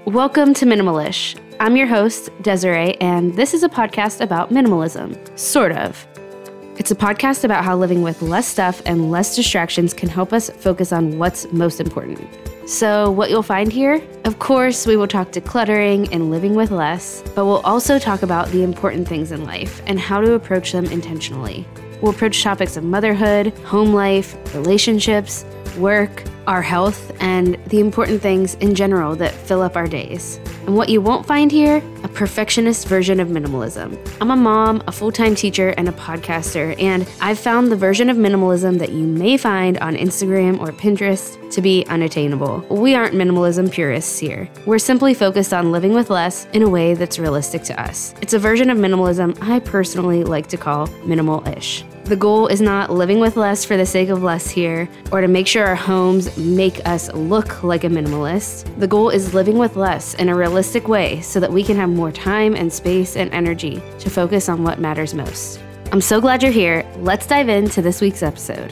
Welcome to Minimalish. I'm your host, Desiree, and this is a podcast about minimalism. Sort of. It's a podcast about how living with less stuff and less distractions can help us focus on what's most important. So what you'll find here? Of course, we will talk decluttering and living with less, but we'll also talk about the important things in life and how to approach them intentionally. We'll approach topics of motherhood, home life, relationships, work, our health, and the important things in general that fill up our days. And what you won't find here, a perfectionist version of minimalism. I'm a mom, a full-time teacher, and a podcaster, and I've found the version of minimalism that you may find on Instagram or Pinterest to be unattainable. We aren't minimalism purists here. We're simply focused on living with less in a way that's realistic to us. It's a version of minimalism I personally like to call minimal-ish. The goal is not living with less for the sake of less here, or to make sure our homes make us look like a minimalist. The goal is living with less in a realistic way so that we can have more time and space and energy to focus on what matters most. I'm so glad you're here. Let's dive into this week's episode.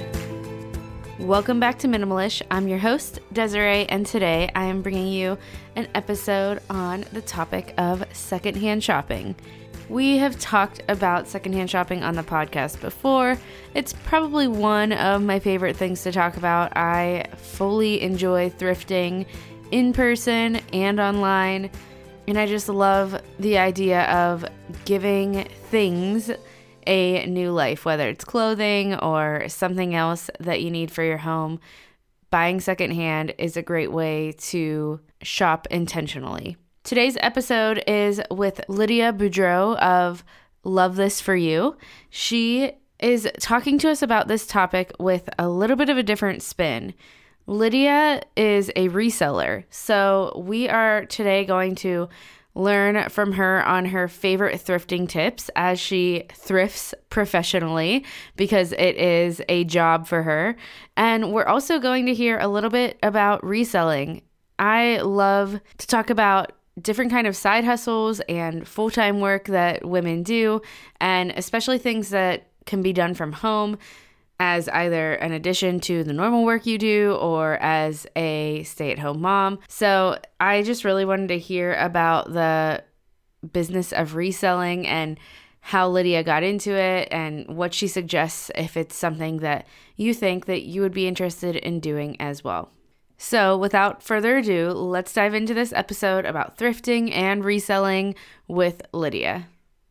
Welcome back to Minimalish. I'm your host, Desiree, and today I am bringing you an episode on the topic of secondhand shopping. We have talked about secondhand shopping on the podcast before. It's probably one of my favorite things to talk about. I fully enjoy thrifting in person and online, and I just love the idea of giving things a new life, whether it's clothing or something else that you need for your home. Buying secondhand is a great way to shop intentionally. Today's episode is with Lydia Boudreau of Love This For You. She is talking to us about this topic with a little bit of a different spin. Lydia is a reseller, so we are today going to learn from her on her favorite thrifting tips as she thrifts professionally because it is a job for her. And we're also going to hear a little bit about reselling. I love to talk about different kind of side hustles and full-time work that women do, and especially things that can be done from home as either an addition to the normal work you do or as a stay-at-home mom. So I just really wanted to hear about the business of reselling and how Lydia got into it and what she suggests if it's something that you think that you would be interested in doing as well. So without further ado, let's dive into this episode about thrifting and reselling with Lydia.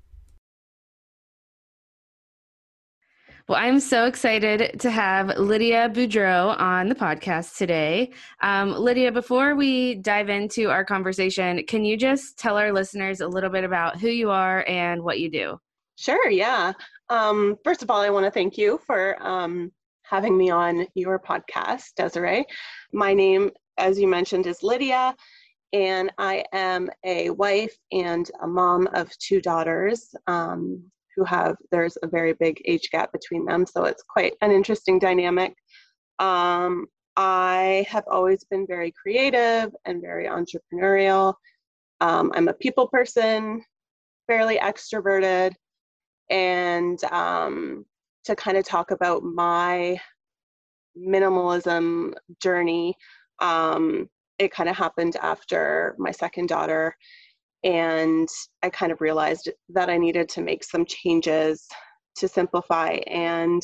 Well, I'm so excited to have Lydia Boudreau on the podcast today. Lydia, before we dive into our conversation, can you just tell our listeners a little bit about who you are and what you do? Sure, yeah. First of all, I want to thank you for having me on your podcast, Desiree. My name, as you mentioned, is Lydia, and I am a wife and a mom of two daughters there's a very big age gap between them, so it's quite an interesting dynamic. I have always been very creative and very entrepreneurial. I'm a people person, fairly extroverted, and to kind of talk about my minimalism journey, it kind of happened after my second daughter, and I kind of realized that I needed to make some changes to simplify, and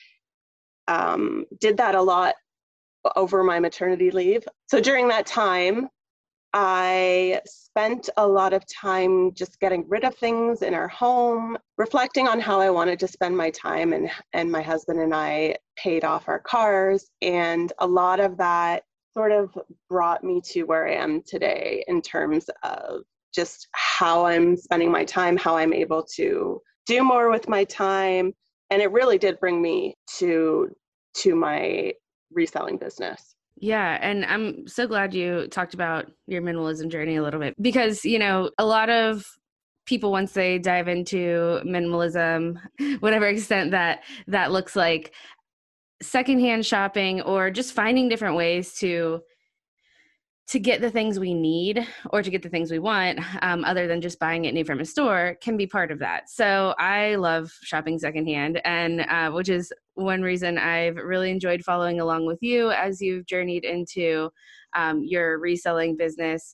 did that a lot over my maternity leave. So during that time, I spent a lot of time just getting rid of things in our home, reflecting on how I wanted to spend my time, and my husband and I paid off our cars. And a lot of that sort of brought me to where I am today in terms of just how I'm spending my time, how I'm able to do more with my time. And it really did bring me to my reselling business. Yeah, and I'm so glad you talked about your minimalism journey a little bit because, a lot of people, once they dive into minimalism, whatever extent that looks like, secondhand shopping or just finding different ways to get the things we need or to get the things we want, other than just buying it new from a store, can be part of that. So I love shopping secondhand, and which is one reason I've really enjoyed following along with you as you've journeyed into your reselling business.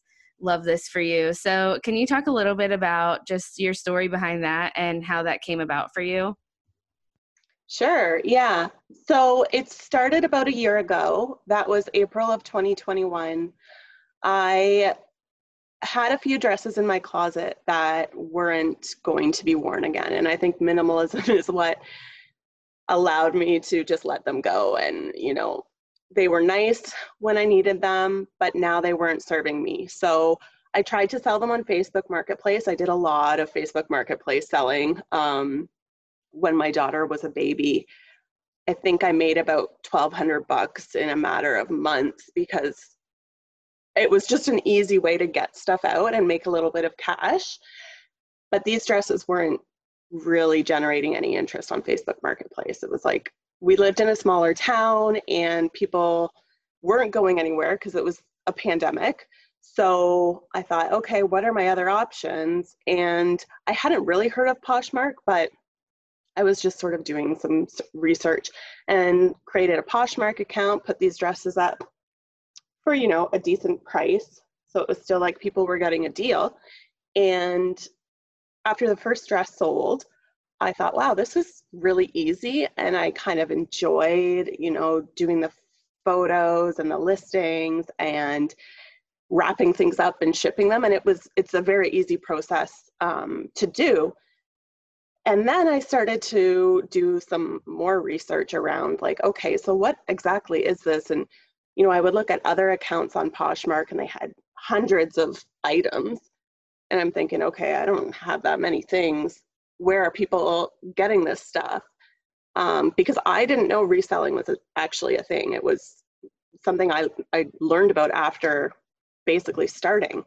love this for you. So can you talk a little bit about just your story behind that and how that came about for you? Sure, yeah. So it started about a year ago. That was April of 2021. I had a few dresses in my closet that weren't going to be worn again. And I think minimalism is what allowed me to just let them go. And, they were nice when I needed them, but now they weren't serving me. So I tried to sell them on Facebook Marketplace. I did a lot of Facebook Marketplace selling when my daughter was a baby. I think I made about $1,200 in a matter of months because it was just an easy way to get stuff out and make a little bit of cash. But these dresses weren't really generating any interest on Facebook Marketplace. It was like we lived in a smaller town and people weren't going anywhere because it was a pandemic. So I thought, okay, what are my other options? And I hadn't really heard of Poshmark, but I was just sort of doing some research and created a Poshmark account, put these dresses up for, a decent price. So it was still like people were getting a deal. And after the first dress sold, I thought, wow, this is really easy. And I kind of enjoyed, doing the photos and the listings and wrapping things up and shipping them. And it's a very easy process to do. And then I started to do some more research around like, okay, so what exactly is this? And, I would look at other accounts on Poshmark and they had hundreds of items. And I'm thinking, okay, I don't have that many things. Where are people getting this stuff? Because I didn't know reselling was actually a thing. It was something I learned about after basically starting.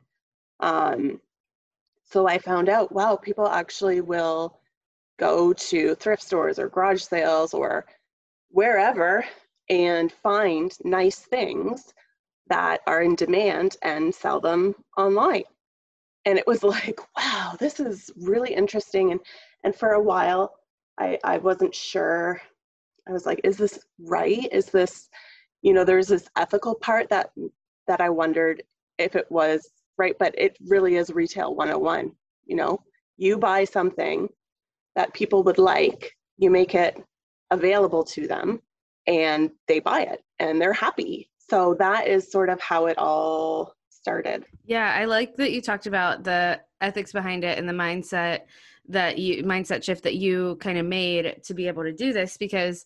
So I found out, wow, people actually will go to thrift stores or garage sales or wherever and find nice things that are in demand and sell them online. And it was like, wow, this is really interesting. And for a while, I wasn't sure. I was like, is this right? Is this, there's this ethical part that I wondered if it was right, but it really is retail 101. You buy something that people would like, you make it available to them and they buy it and they're happy. So that is sort of how it all started. Yeah, I like that you talked about the ethics behind it and the mindset shift that you kind of made to be able to do this, because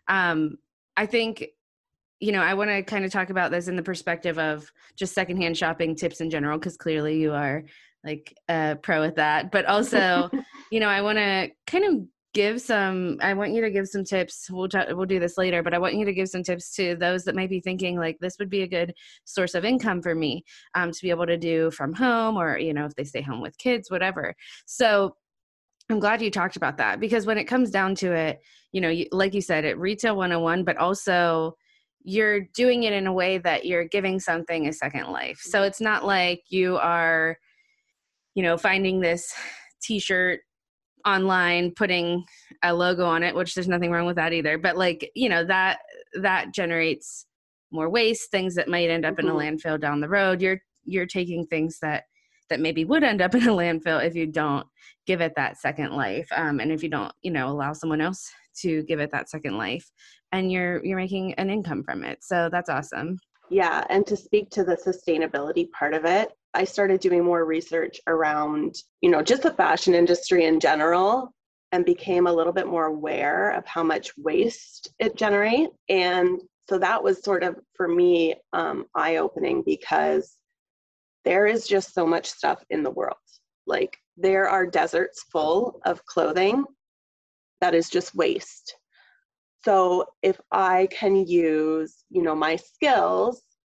I think, I want to kind of talk about this in the perspective of just secondhand shopping tips in general, because clearly you are like a pro at that. But also, I want to kind of I want you to give some tips. We'll do this later, but I want you to give some tips to those that might be thinking like this would be a good source of income for me to be able to do from home, or, if they stay home with kids, whatever. So I'm glad you talked about that, because when it comes down to it, like you said, it retail 101, but also you're doing it in a way that you're giving something a second life. So it's not like you are, finding this t-shirt online, putting a logo on it, which there's nothing wrong with that either. But like, that generates more waste, things that might end up in a landfill down the road. You're taking things that maybe would end up in a landfill if you don't give it that second life. And if you don't, allow someone else to give it that second life, and you're making an income from it. So that's awesome. Yeah. And to speak to the sustainability part of it, I started doing more research around, just the fashion industry in general, and became a little bit more aware of how much waste it generates. And so that was sort of, for me, eye-opening, because there is just so much stuff in the world. Like, there are deserts full of clothing that is just waste. So if I can use, my skills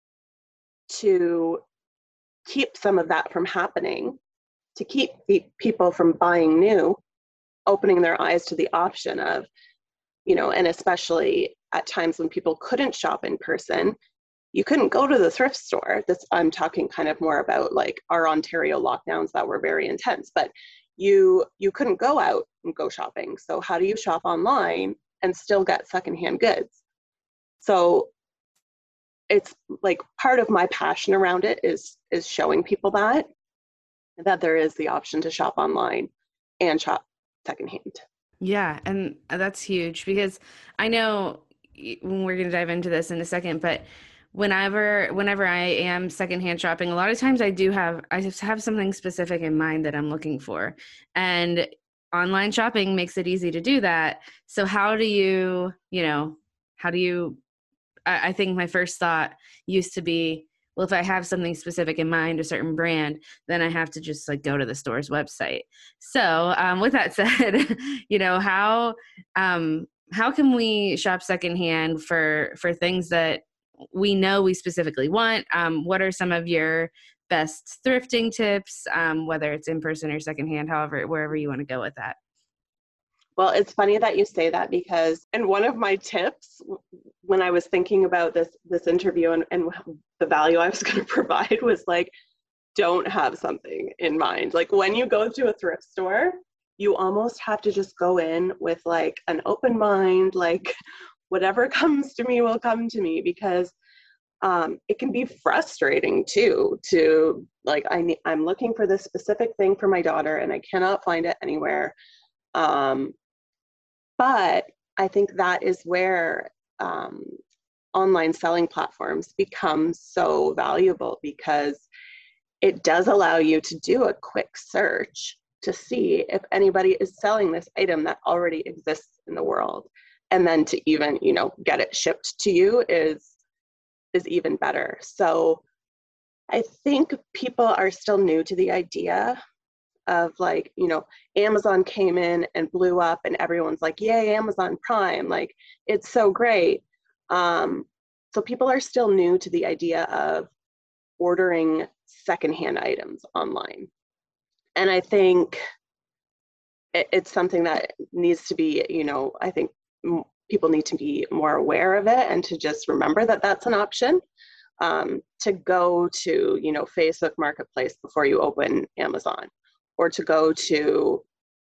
to keep some of that from happening, to keep people from buying new, opening their eyes to the option of, and especially at times when people couldn't shop in person, you couldn't go to the thrift store. I'm talking kind of more about like our Ontario lockdowns that were very intense, but you couldn't go out and go shopping. So how do you shop online and still get secondhand goods? So it's like part of my passion around it is showing people that there is the option to shop online and shop secondhand. Yeah, and that's huge because I know we're going to dive into this in a second, but whenever I am secondhand shopping, a lot of times I just have something specific in mind that I'm looking for. And online shopping makes it easy to do that. So how do you, I think my first thought used to be, well, if I have something specific in mind, a certain brand, then I have to just like go to the store's website. So with that said, how can we shop secondhand for things that we know we specifically want? What are some of your best thrifting tips, whether it's in person or secondhand, however, wherever you want to go with that? Well, it's funny that you say that because, and one of my tips when I was thinking about this interview and the value I was going to provide was like, don't have something in mind. Like when you go to a thrift store, you almost have to just go in with like an open mind, like whatever comes to me will come to me, because it can be frustrating too, to like, I'm looking for this specific thing for my daughter and I cannot find it anywhere. But I think that is where online selling platforms become so valuable, because it does allow you to do a quick search to see if anybody is selling this item that already exists in the world. And then to even, get it shipped to you is even better. So I think people are still new to the idea of like, Amazon came in and blew up and everyone's like, yay, Amazon Prime, like it's so great. So people are still new to the idea of ordering secondhand items online. And I think it's something that needs to be, I think people need to be more aware of it and to just remember that that's an option. To go to, Facebook Marketplace before you open Amazon, or to go to,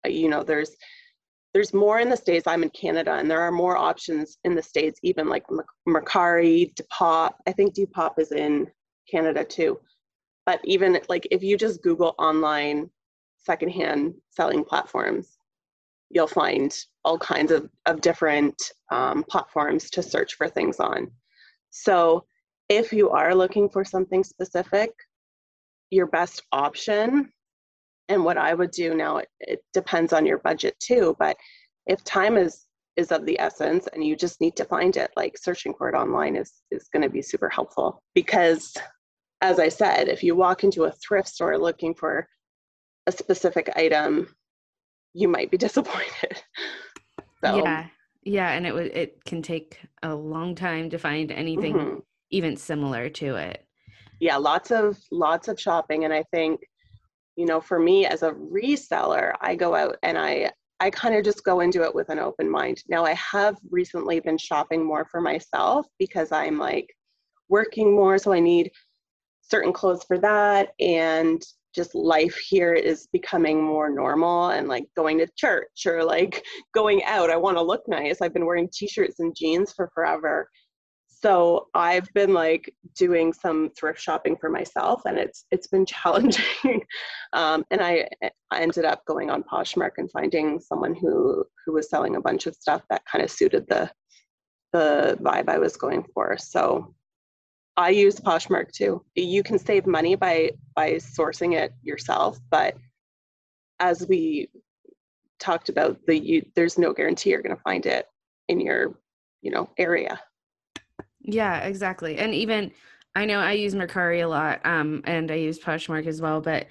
there's more in the States. I'm in Canada, and there are more options in the States, even like Mercari, Depop. I think Depop is in Canada too. But even like if you just Google online secondhand selling platforms, you'll find all kinds of different platforms to search for things on. So if you are looking for something specific, your best option, and what I would do now, it depends on your budget too, but if time is of the essence and you just need to find it, like searching for it online is going to be super helpful. Because as I said, if you walk into a thrift store looking for a specific item, you might be disappointed. So, yeah, and it can take a long time to find anything even similar to it. Yeah, lots of shopping. And I think, for me as a reseller, I go out and I kind of just go into it with an open mind. Now, I have recently been shopping more for myself because I'm like working more, so I need certain clothes for that, and just life here is becoming more normal, and like going to church or like going out, I want to look nice. I've been wearing t-shirts and jeans for forever. So I've been like doing some thrift shopping for myself, and it's been challenging. And I ended up going on Poshmark and finding someone who was selling a bunch of stuff that kind of suited the vibe I was going for. So I use Poshmark too. You can save money by sourcing it yourself, but as we talked about, there's no guarantee you're going to find it in your area. Yeah, exactly. And even I know I use Mercari a lot, and I use Poshmark as well, but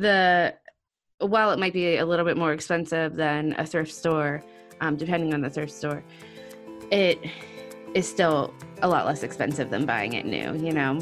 while it might be a little bit more expensive than a thrift store, depending on the thrift store, it is still a lot less expensive than buying it new,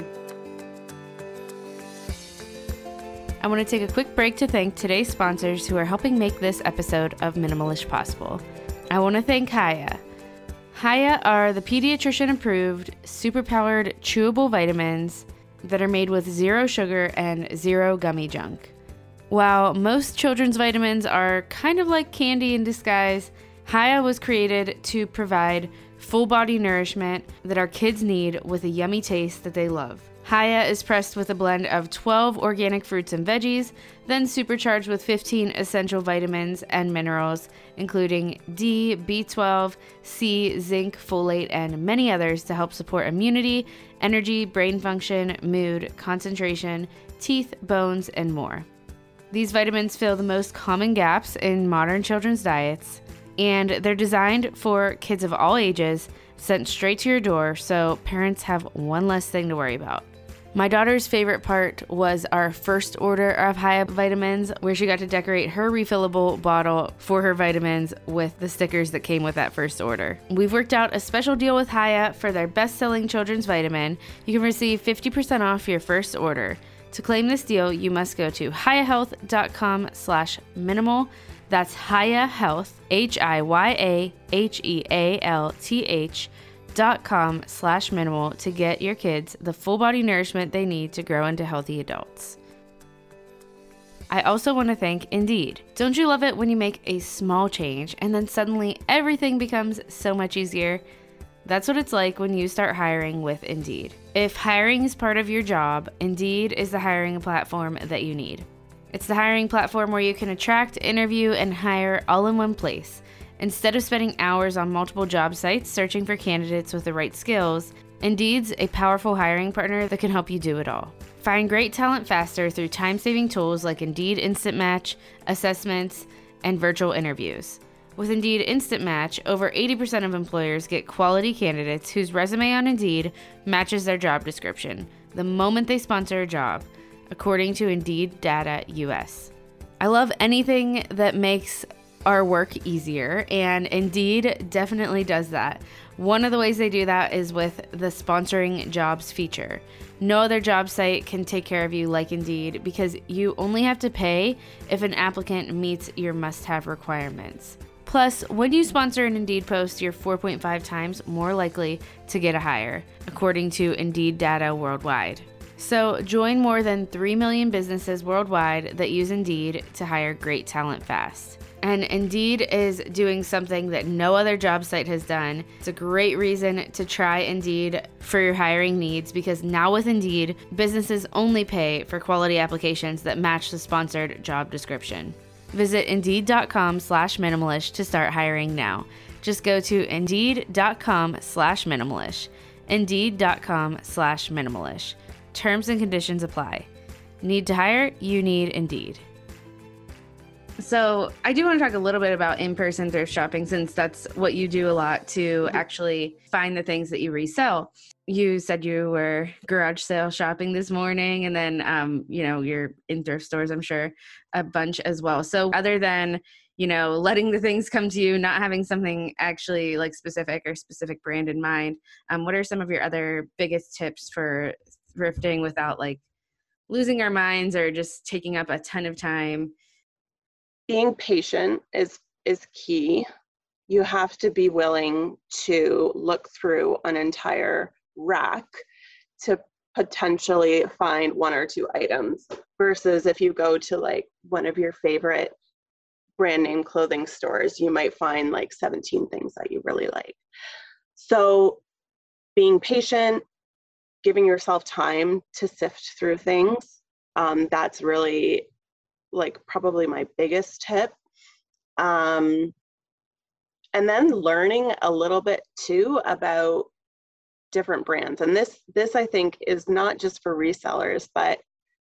I want to take a quick break to thank today's sponsors who are helping make this episode of Minimalish possible. I want to thank Hiya. Hiya are the pediatrician-approved, super-powered, chewable vitamins that are made with zero sugar and zero gummy junk. While most children's vitamins are kind of like candy in disguise, Hiya was created to provide full body nourishment that our kids need with a yummy taste that they love. Hiya is pressed with a blend of 12 organic fruits and veggies, then supercharged with 15 essential vitamins and minerals, including D, B12, C, zinc, folate, and many others to help support immunity, energy, brain function, mood, concentration, teeth, bones, and more. These vitamins fill the most common gaps in modern children's diets, and they're designed for kids of all ages, sent straight to your door so parents have one less thing to worry about. My daughter's favorite part was our first order of Hiya vitamins, where she got to decorate her refillable bottle for her vitamins with the stickers that came with that first order. We've worked out a special deal with Hiya for their best-selling children's vitamin. You can receive 50% off your first order. To claim this deal, you must go to hiyahealth.com/minimal. That's Hiya Health, HIYAHEALTH.com/minimal to get your kids the full body nourishment they need to grow into healthy adults. I also want to thank Indeed. Don't you love it when you make a small change and then suddenly everything becomes so much easier? That's what it's like when you start hiring with Indeed. If hiring is part of your job, Indeed is the hiring platform that you need. It's the hiring platform where you can attract, interview, and hire all in one place. Instead of spending hours on multiple job sites searching for candidates with the right skills, Indeed's a powerful hiring partner that can help you do it all. Find great talent faster through time-saving tools like Indeed Instant Match, assessments, and virtual interviews. With Indeed Instant Match, over 80% of employers get quality candidates whose resume on Indeed matches their job description the moment they sponsor a job, according to Indeed Data US. I love anything that makes our work easier, and Indeed definitely does that. One of the ways they do that is with the sponsoring jobs feature. No other job site can take care of you like Indeed because you only have to pay if an applicant meets your must-have requirements. Plus, when you sponsor an Indeed post, you're 4.5 times more likely to get a hire, according to Indeed Data worldwide. So join more than 3 million businesses worldwide that use Indeed to hire great talent fast. And Indeed is doing something that no other job site has done. It's a great reason to try Indeed for your hiring needs because now with Indeed, businesses only pay for quality applications that match the sponsored job description. Visit Indeed.com/minimalish to start hiring now. Just go to Indeed.com/minimalish. Indeed.com/minimalish. Terms and conditions apply. Need to hire? You need Indeed. So I do want to talk a little bit about in-person thrift shopping since that's what you do a lot to actually find the things that you resell. You said you were garage sale shopping this morning and then, you're in thrift stores, I'm sure, a bunch as well. So other than, letting the things come to you, not having something actually like specific or specific brand in mind, what are some of your other biggest tips for thrifting without like losing our minds or just taking up a ton of time? Being patient is key. You have to be willing to look through an entire rack to potentially find one or two items versus if you go to like one of your favorite brand name clothing stores, you might find like 17 things that you really like. So being patient, giving yourself time to sift through things, that's really like probably my biggest tip. And then learning a little bit too about different brands. And this I think is not just for resellers, but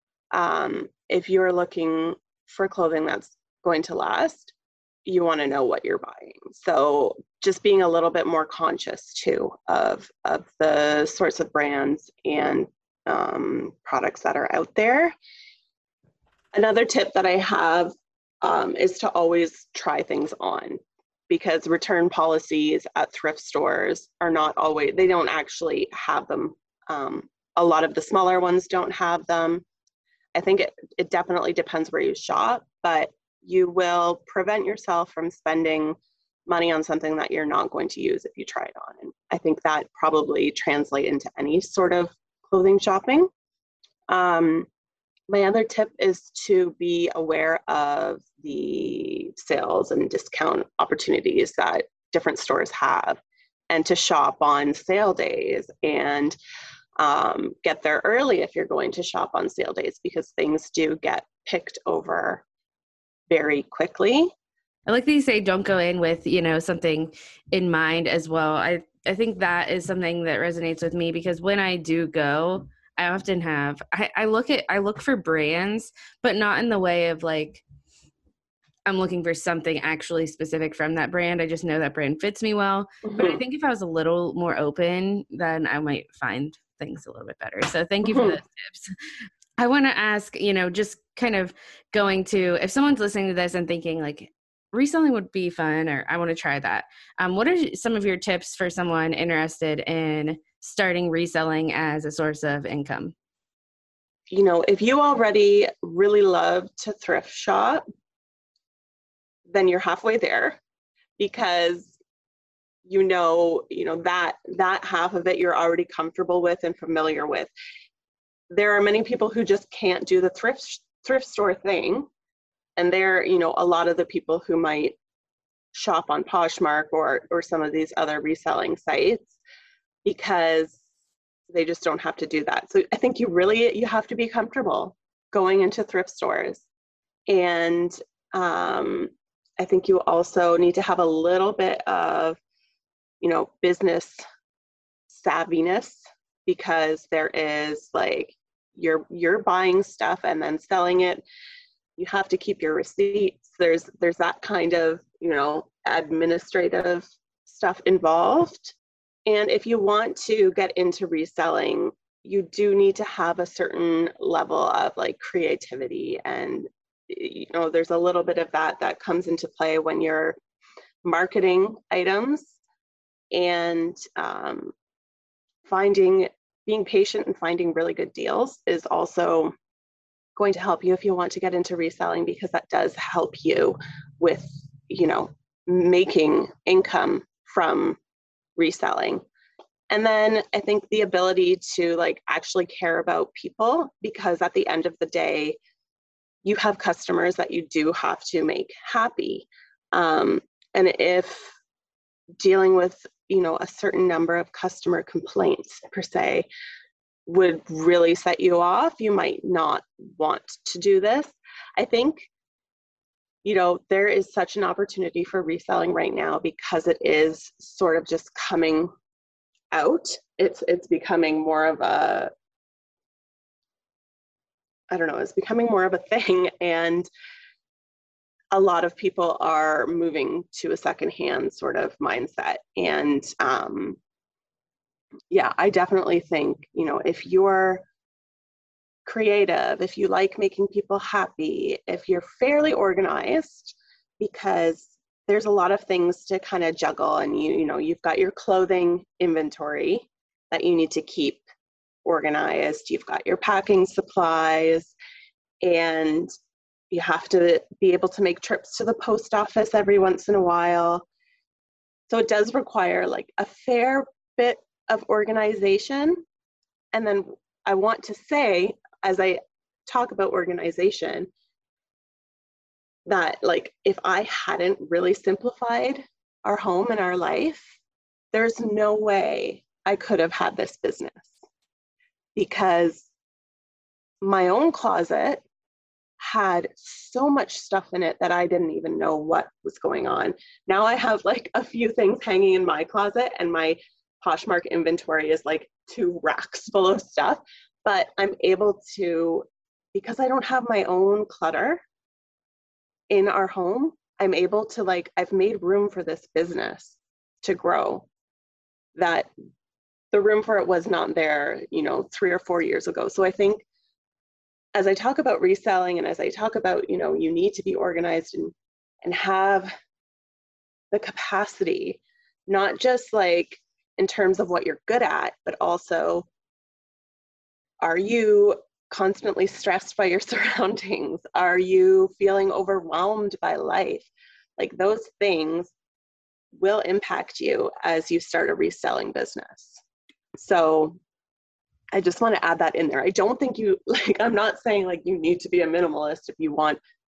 if you're looking for clothing that's going to last, you want to know what you're buying. So just being a little bit more conscious too of the sorts of brands and products that are out there. Another tip that I have is to always try things on, because return policies at thrift stores are not always, they don't actually have them. A lot of the smaller ones don't have them. I think it definitely depends where you shop, but you will prevent yourself from spending money on something that you're not going to use if you try it on. And I think that probably translates into any sort of clothing shopping. My other tip is to be aware of the sales and discount opportunities that different stores have, and to shop on sale days and get there early if you're going to shop on sale days, because things do get picked over very quickly. I like that you say don't go in with, something in mind as well. I think that is something that resonates with me, because when I do go, I often have, I look for brands, but not in the way of like, I'm looking for something actually specific from that brand. I just know that brand fits me well. Mm-hmm. But I think if I was a little more open, then I might find things a little bit better. So thank you for those tips. I want to ask, just kind of going to, if someone's listening to this and thinking like, reselling would be fun, or I want to try that. What are some of your tips for someone interested in starting reselling as a source of income? If you already really love to thrift shop, then you're halfway there, because that half of it you're already comfortable with and familiar with. There are many people who just can't do the thrift store thing, and they're a lot of the people who might shop on Poshmark or some of these other reselling sites, because they just don't have to do that. So I think you have to be comfortable going into thrift stores, and I think you also need to have a little bit of business savviness, because there is like you're buying stuff and then selling it. You have to keep your receipts. There's that kind of administrative stuff involved. And if you want to get into reselling, you do need to have a certain level of like creativity, and there's a little bit of that comes into play when you're marketing items, and being patient and finding really good deals is also going to help you if you want to get into reselling, because that does help you with making income from reselling. And then I think the ability to like actually care about people, because at the end of the day, you have customers that you do have to make happy. And if dealing with a certain number of customer complaints per se would really set you off, you might not want to do this. I think there is such an opportunity for reselling right now, because it is sort of just coming out. It's becoming more of a, I don't know, it's becoming more of a thing, and a lot of people are moving to a secondhand sort of mindset. And I definitely think, if you're creative, if you like making people happy, if you're fairly organized, because there's a lot of things to kind of juggle, and you've got your clothing inventory that you need to keep organized, you've got your packing supplies, and you have to be able to make trips to the post office every once in a while. So it does require like a fair bit of organization. And then I want to say, as I talk about organization, that like if I hadn't really simplified our home and our life, there's no way I could have had this business, because my own closet had so much stuff in it that I didn't even know what was going on. Now I have like a few things hanging in my closet, and my Poshmark inventory is like 2 racks full of stuff. But I'm able to, because I don't have my own clutter in our home, I'm able to I've made room for this business to grow, that the room for it was not there, 3 or 4 years ago. So I think as I talk about reselling, and as I talk about, you need to be organized and have the capacity, not just like in terms of what you're good at, but also, are you constantly stressed by your surroundings? Are you feeling overwhelmed by life? Like those things will impact you as you start a reselling business. So I just want to add that in there. I don't think I'm not saying like you need to be a minimalist if you want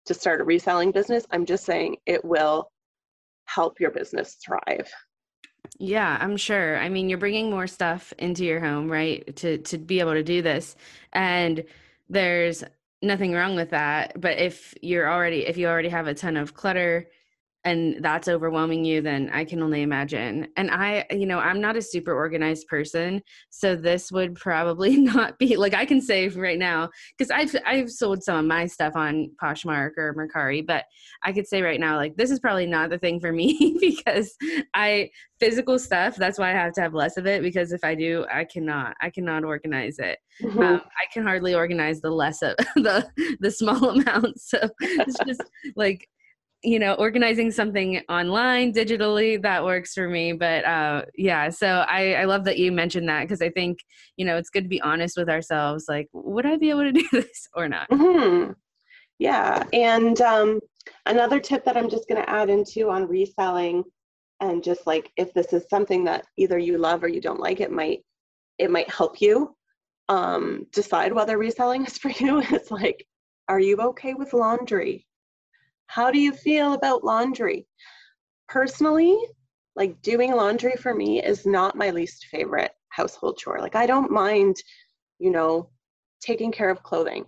to start a reselling business. I'm just saying it will help your business thrive. Yeah, I'm sure. I mean, you're bringing more stuff into your home, right? To be able to do this. And there's nothing wrong with that. But if you already have a ton of clutter and that's overwhelming you, then I can only imagine. And I'm not a super organized person, so this would probably not be like, I can say right now, because I've sold some of my stuff on Poshmark or Mercari, but I could say right now, like, this is probably not the thing for me because physical stuff, that's why I have to have less of it, because if I do, I cannot organize it. Mm-hmm. I can hardly organize the less of the small amounts. So it's just like, organizing something online digitally, that works for me. But yeah, so I love that you mentioned that, because I think, it's good to be honest with ourselves. Like, would I be able to do this or not? Mm-hmm. Yeah. And another tip that I'm just going to add into on reselling, and just like, if this is something that either you love or you don't like, it might help you decide whether reselling is for you. It's like, are you okay with laundry? How do you feel about laundry? Personally, like, doing laundry for me is not my least favorite household chore. Like, I don't mind, you know, taking care of clothing.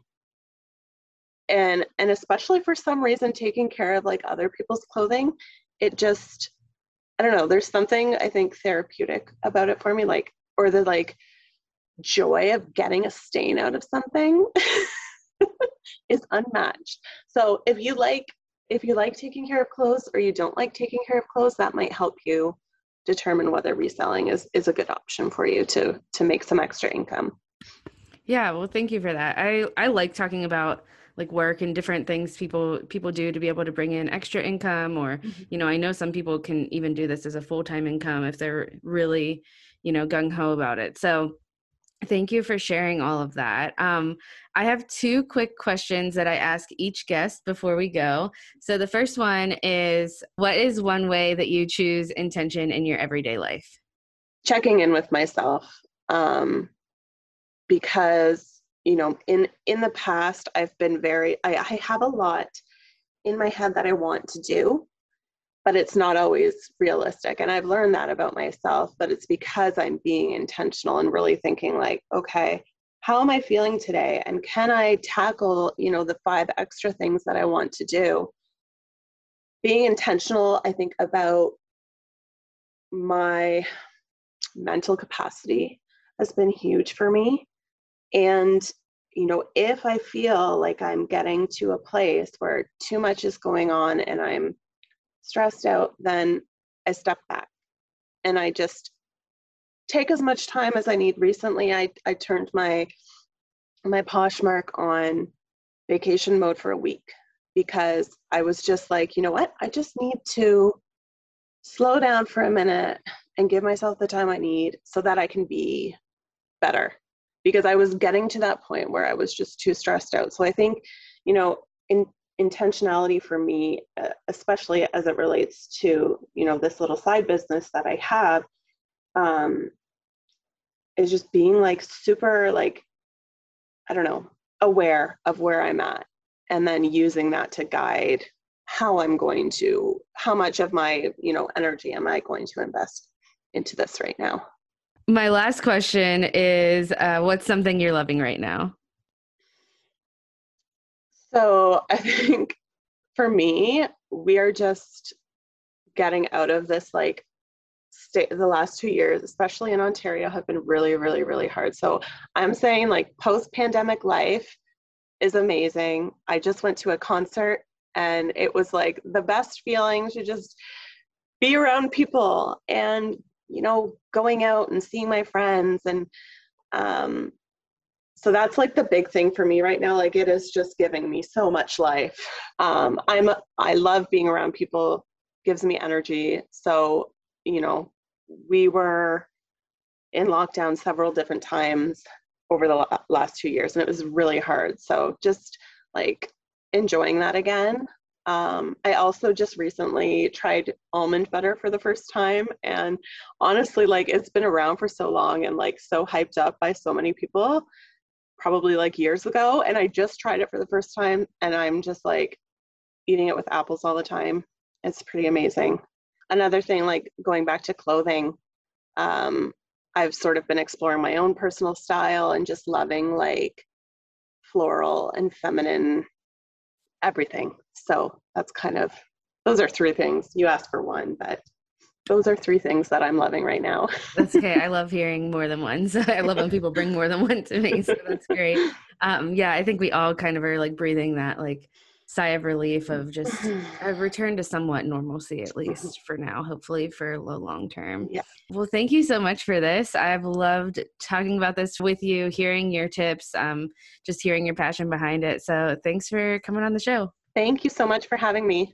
And especially for some reason, taking care of like other people's clothing, it just, I don't know, there's something I think therapeutic about it for me, like, or the like joy of getting a stain out of something is unmatched. So if you like taking care of clothes or you don't like taking care of clothes, that might help you determine whether reselling is a good option for you to make some extra income. Yeah, well, thank you for that. I like talking about like work and different things people do to be able to bring in extra income, or, I know some people can even do this as a full-time income if they're really, gung ho about it. So thank you for sharing all of that. I have two quick questions that I ask each guest before we go. So the first one is, what is one way that you choose intention in your everyday life? Checking in with myself, because in the past I've been I have a lot in my head that I want to do, but it's not always realistic. And I've learned that about myself, but it's because I'm being intentional and really thinking like, okay, how am I feeling today? And can I tackle, the 5 extra things that I want to do? Being intentional, I think, about my mental capacity has been huge for me. And, if I feel like I'm getting to a place where too much is going on and I'm stressed out, then I step back and I just take as much time as I need. Recently, I turned my Poshmark on vacation mode for a week, because I was just like, you know what? I just need to slow down for a minute and give myself the time I need so that I can be better, because I was getting to that point where I was just too stressed out. So I think, in intentionality for me, especially as it relates to, this little side business that I have, is just being like super, like, I don't know, aware of where I'm at, and then using that to guide how much of my, energy am I going to invest into this right now. My last question is, what's something you're loving right now? So I think for me, we are just getting out of this like state. The last 2 years, especially in Ontario, have been really, really, really hard. So I'm saying like post-pandemic life is amazing. I just went to a concert and it was like the best feeling to just be around people and, going out and seeing my friends. And so that's like the big thing for me right now. Like, it is just giving me so much life. I love being around people, gives me energy. So, we were in lockdown several different times over the last 2 years, and it was really hard. So just like enjoying that again. I also just recently tried almond butter for the first time, and honestly, like, it's been around for so long and like so hyped up by so many people, probably like years ago, and I just tried it for the first time, and I'm just like, eating it with apples all the time. It's pretty amazing. Another thing, like going back to clothing, I've sort of been exploring my own personal style and just loving like floral and feminine everything. So that's those are three things. You asked for one, but those are three things that I'm loving right now. That's okay. I love hearing more than one. So I love when people bring more than one to me. So that's great. Yeah, I think we all kind of are like breathing that like sigh of relief of just a return to somewhat normalcy, at least for now, hopefully for the long term. Yeah. Well, thank you so much for this. I've loved talking about this with you, hearing your tips, just hearing your passion behind it. So thanks for coming on the show. Thank you so much for having me.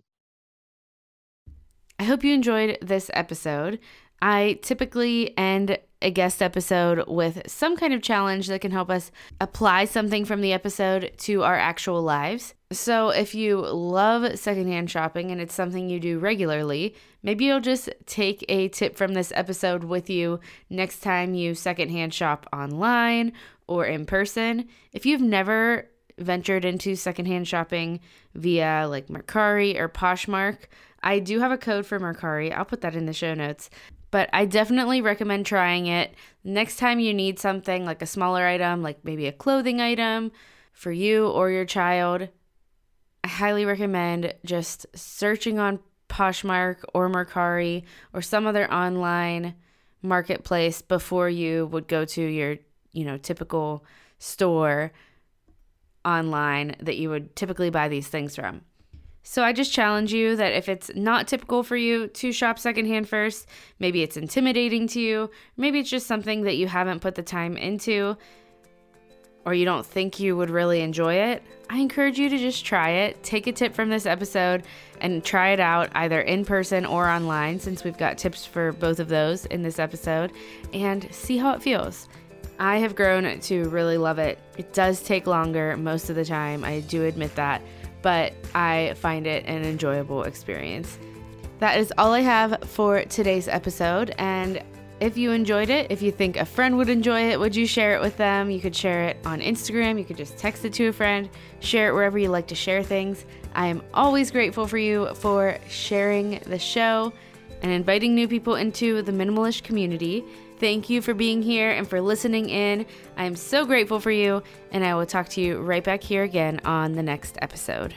I hope you enjoyed this episode. I typically end a guest episode with some kind of challenge that can help us apply something from the episode to our actual lives. So if you love secondhand shopping and it's something you do regularly, maybe you'll just take a tip from this episode with you next time you secondhand shop online or in person. If you've never ventured into secondhand shopping via like Mercari or Poshmark, I do have a code for Mercari. I'll put that in the show notes. But I definitely recommend trying it. Next time you need something like a smaller item, like maybe a clothing item for you or your child, I highly recommend just searching on Poshmark or Mercari or some other online marketplace before you would go to your, typical store online that you would typically buy these things from. So I just challenge you that if it's not typical for you to shop secondhand first, maybe it's intimidating to you, maybe it's just something that you haven't put the time into, or you don't think you would really enjoy it, I encourage you to just try it. Take a tip from this episode and try it out either in person or online, since we've got tips for both of those in this episode, and see how it feels. I have grown to really love it. It does take longer most of the time, I do admit that, but I find it an enjoyable experience. That is all I have for today's episode, and if you enjoyed it, if you think a friend would enjoy it, would you share it with them? You could share it on Instagram, you could just text it to a friend, share it wherever you like to share things. I am always grateful for you for sharing the show and inviting new people into the Minimalish community. Thank you for being here and for listening in. I am so grateful for you, and I will talk to you right back here again on the next episode.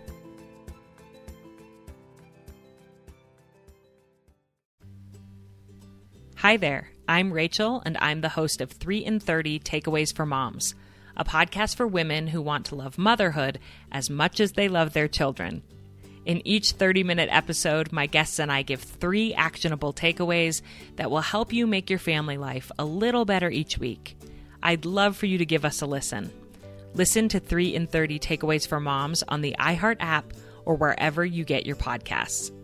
Hi there, I'm Rachel, and I'm the host of 3 in 30 Takeaways for Moms, a podcast for women who want to love motherhood as much as they love their children. In each 30-minute episode, my guests and I give 3 actionable takeaways that will help you make your family life a little better each week. I'd love for you to give us a listen. Listen to 3 in 30 Takeaways for Moms on the iHeart app or wherever you get your podcasts.